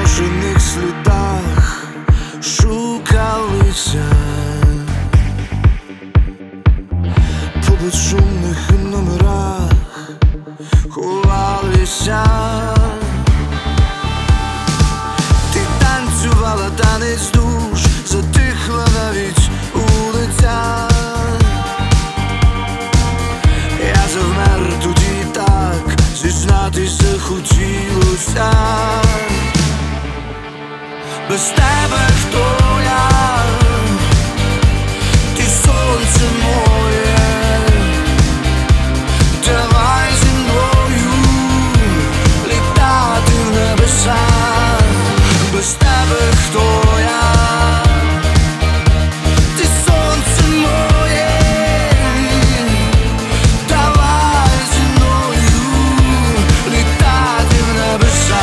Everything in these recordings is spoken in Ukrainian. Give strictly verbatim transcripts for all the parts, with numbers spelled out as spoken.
зношених слідах шукалися, по безшумних номерах ховалися. Ти танцювала танець душ, затихла навіть улиця. Я завмер тоді так, зізнатися хотілося. Без тебе хто я? Ти сонце моє, давай зі мною літати в небеса. Без тебе хто я? Ти сонце моє, давай зі мною літати в небеса.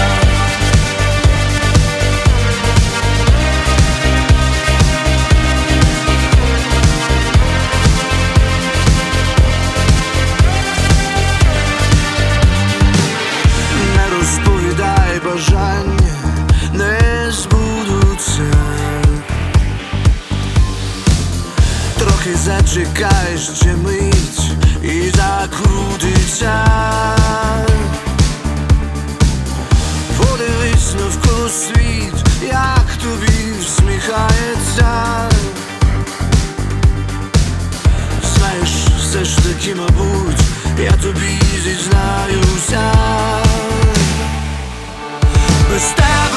Розповідай, бажання не збудуться. Трохи зачекай ще мить і закрутиться. Подивись навколо світ, як тобі всміхається. Знаєш, все ж таки, мабуть, я тобі зізнаюся. Без тебе